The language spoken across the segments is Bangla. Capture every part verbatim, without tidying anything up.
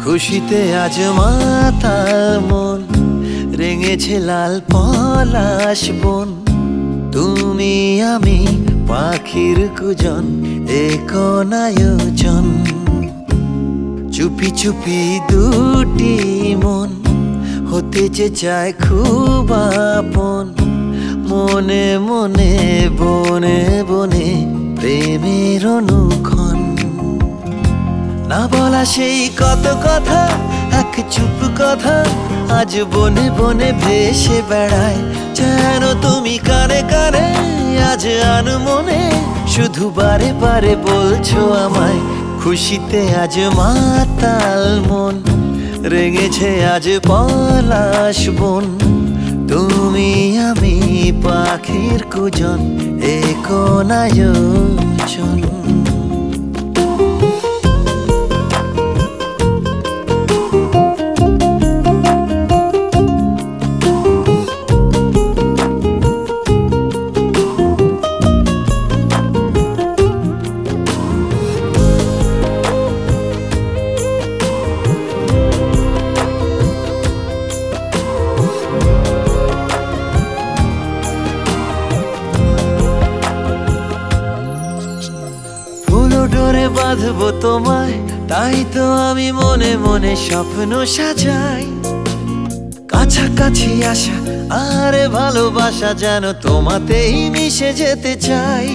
খুশিতে আজ মাতাল মন, রেঙেছে লাল পলাশ বন। তুমি আমি পাখির কুজন, একন আয়োজন। চুপি চুপি দুটি মন, হতে যে চায় খুব আপন। মনে মনে বনে বনে প্রেমের অনুক্ষণ। না বলা সেই কত কথা, এক চুপ কথা আজ বনে বনে ভেসে বেড়ায়। যেন তুমি কানে কানে আজ আনমনে শুধু বারে বারে বলছো আমায়। খুশিতে আজ মাতাল মন, রেঙেছে আজ পলাশ বন। তুমি আমি পাখির কুজন, একন আয়োজন। ডোরে বাঁধবো তোমায়, তাই তো আমি মনে মনে স্বপ্ন সাজাই। কাছাকাছি আসা আরে ভালোবাসা, যেন তোমাতেই মিশে যেতে চাই।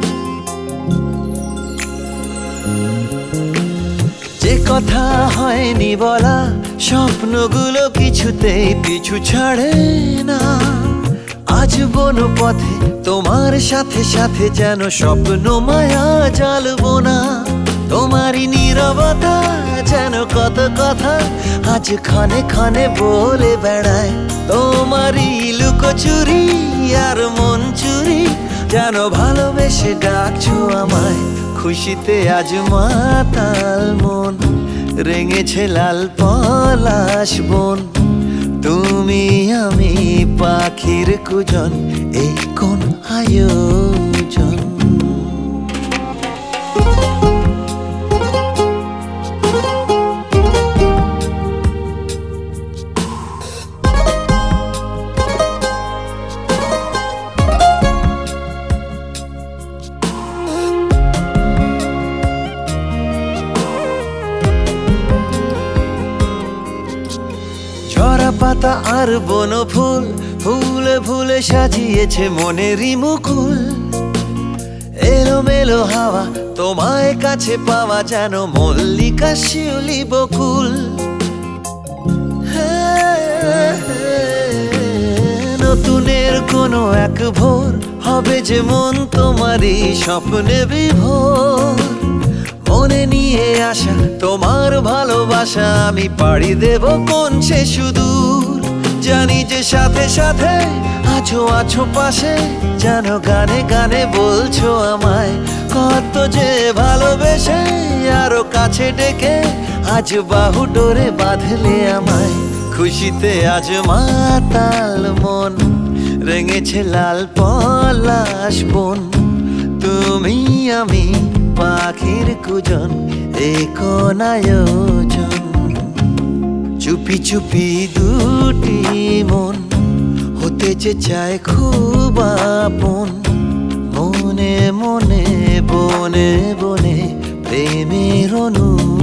যে কথা হয়নি বলা, স্বপ্নগুলো কিছুতেই পিছু ছাড়ে না। আজ বন পথে তোমার সাথে সাথে, যেন স্বপ্ন মায়া জ্বালবো না। তোমারই নীরবতা যেন কত কথা আজ ক্ষণে ক্ষণে বলে বেড়ায়। তোমারই লুকোচুরি আর মন চুরি, যেন ভালোবেসে ডাকছো আমায়। খুশিতে আজ মাতাল মন, রেঙেছে লাল পলাশ বন। তুমি আমি পাখির কুজন, একন আয়োজন। ঝরা পাতা আর বন ফুল, ফুলে ফুলে সাজিয়েছে মনেরই মুকুল। এলোমেলো হাওয়া তোমায় কাছে পাওয়া, যেন মল্লিকা শিউলি বকুল। নতুনের কোনো এক ভোর হবে যে মন তোমারই স্বপ্নে বিভোর। মনে নিয়ে আসা তোমার ভালোবাসা, আমি পাড়ি দেব কোন সে সুদূর। জানি যে সাথে সাথে আছো আছো পাশে, যেন গানে গানে বলছো আমায়। কত যে ভালোবেসে আরো কাছে ডেকে আজ বাহু ডোরে বাঁধলে আমায়। খুশিতে আজ মাতাল মন, রেঙেছে লাল পলাশ বন। তুমি আমি পাখির কুজন, একন আয়োজন। চুপি চুপি দুটি মন, হতে যে চায় খুব আপন। মনে মনে বনে বনে প্রেমের অনু